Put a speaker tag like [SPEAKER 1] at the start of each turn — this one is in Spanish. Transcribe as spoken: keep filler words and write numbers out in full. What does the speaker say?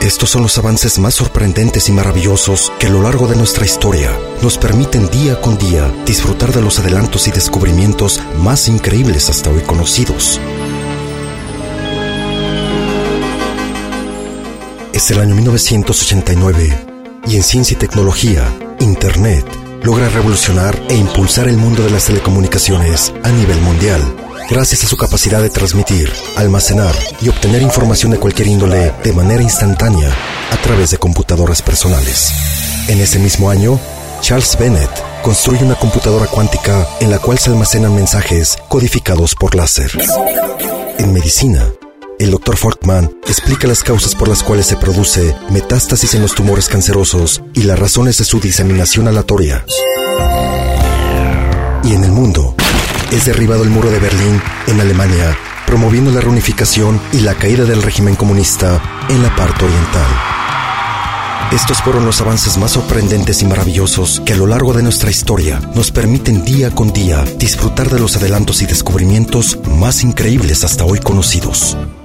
[SPEAKER 1] Estos son los avances más sorprendentes y maravillosos que a lo largo de nuestra historia nos permiten día con día disfrutar de los adelantos y descubrimientos más increíbles hasta hoy conocidos. Es el año mil novecientos ochenta y nueve y en ciencia y tecnología, Internet logra revolucionar e impulsar el mundo de las telecomunicaciones a nivel mundial, gracias a su capacidad de transmitir, almacenar y obtener información de cualquier índole de manera instantánea a través de computadoras personales. En ese mismo año, Charles Bennett construye una computadora cuántica en la cual se almacenan mensajes codificados por láser. En medicina, el doctor Folkman explica las causas por las cuales se produce metástasis en los tumores cancerosos y las razones de su diseminación aleatoria. Y en el mundo, es derribado el muro de Berlín en Alemania, promoviendo la reunificación y la caída del régimen comunista en la parte oriental. Estos fueron los avances más sorprendentes y maravillosos que a lo largo de nuestra historia nos permiten día con día disfrutar de los adelantos y descubrimientos más increíbles hasta hoy conocidos.